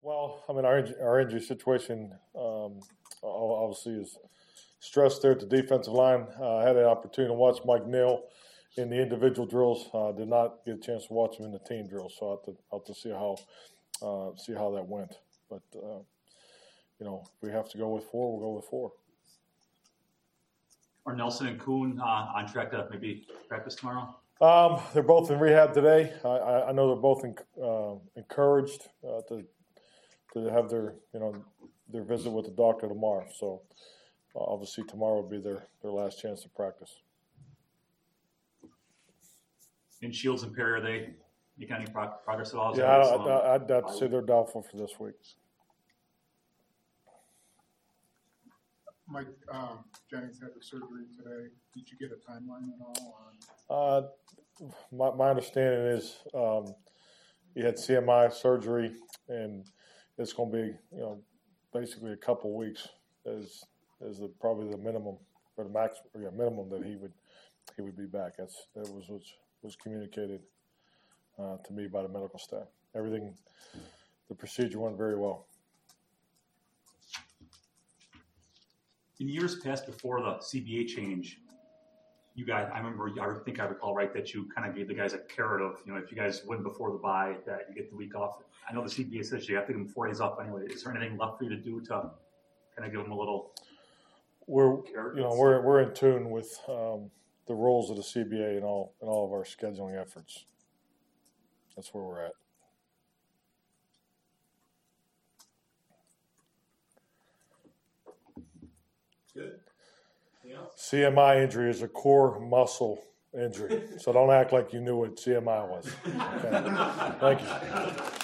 Well, I mean, our injury situation obviously is stressed there at the defensive line. I had an opportunity to watch Mike Neal in the individual drills. Did not get a chance to watch him in the team drills, so I'll have to see how that went. But if we have to go with 4, we'll go with 4. Are Nelson and Kuhn on track to maybe practice tomorrow? They're both in rehab today. I know they're both encouraged to have their visit with the doctor tomorrow. So obviously tomorrow will be their last chance to practice. In Shields and Perry, are they making any progress at all? Yeah, I'd have to say they're doubtful for this week. Mike Jennings had the surgery today. Did you get a timeline at all on? My understanding is he had CMI surgery, and it's going to be basically a couple of weeks is probably the minimum or the max minimum that he would be back. That was communicated to me by the medical staff. The procedure went very well. In years past, before the CBA change, you guys, I recall right that you kind of gave the guys a carrot of, if you guys win before the bye, that you get the week off. I know the CBA says you have to give them 4 days off anyway. Is there anything left for you to do to kind of give them a little? We're in tune with the rules of the CBA and all of our scheduling efforts. That's where we're at. Good. CMI injury is a core muscle injury, so don't act like you knew what CMI was. Okay. Thank you.